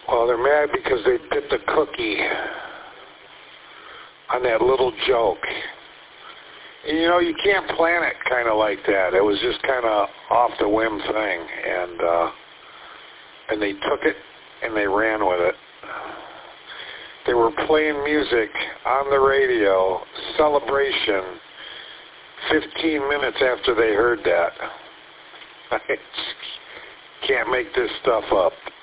Well, they're mad because they bit the cookie on that little joke. And, you know, you can't plan it kind of like that. It was just kind of off the whim thing, and they took it and they ran with it. They were playing music on the radio, Celebration, 15 minutes after they heard that. I can't make this stuff up.